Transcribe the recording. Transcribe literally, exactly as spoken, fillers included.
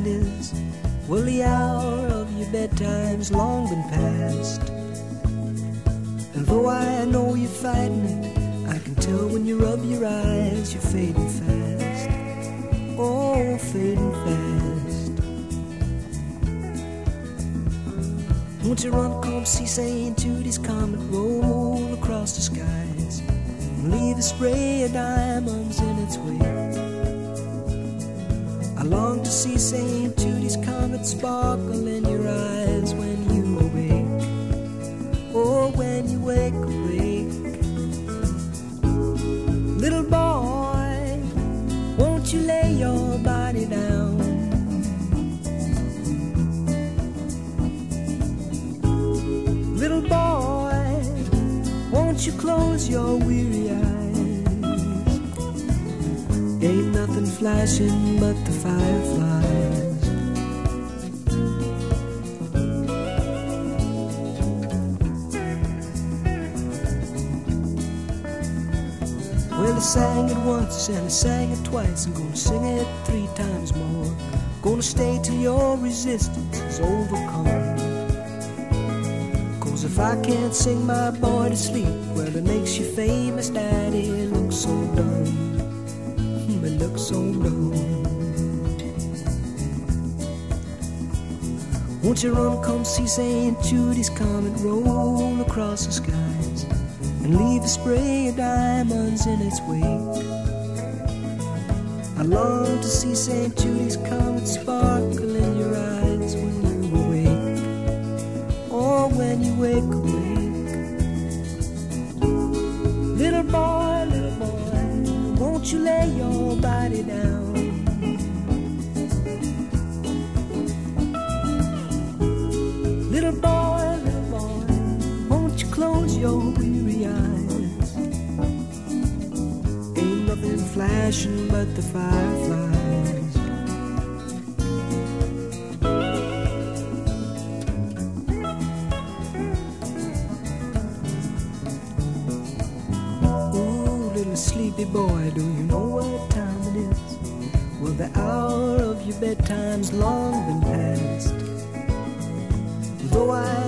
it is. Well, the hour of your bedtime's long been past. And though I know you're fighting it, I can tell when you rub your eyes, you're fading fast. Oh, fading fast. Won't you run, come see Saint Judy's comet roll across the skies, and leave a spray of diamonds in its wake? I long to see Saint Judy's comet sparkle in your eyes when you awake. Oh, when you wake, awake. Little boy, won't you lay your body down? Little boy, won't you close your weary eyes? Ain't nothing flashing but the fireflies. Well, I sang it once and I sang it twice. I'm gonna sing it three times more. Gonna stay till your resistance is overcome. Cause if I can't sing my boy to sleep, well, it makes you famous, Daddy. It looks so dumb. It looks so dumb. Won't you run, come see Saint Judy's comet roll across the skies, and leave a spray of diamonds in its wake? I long to see Saint Judy's comet sparkle in your eyes when you awake. Or when you wake, awake. Little boy, little boy, won't you lay your body down? Little boy, little boy, won't you close your weary eyes? Ain't nothing flashing but the fireflies. Ooh, little sleepy boy, do you know what time it is? Well, the hour of your bedtime's long been past. Though I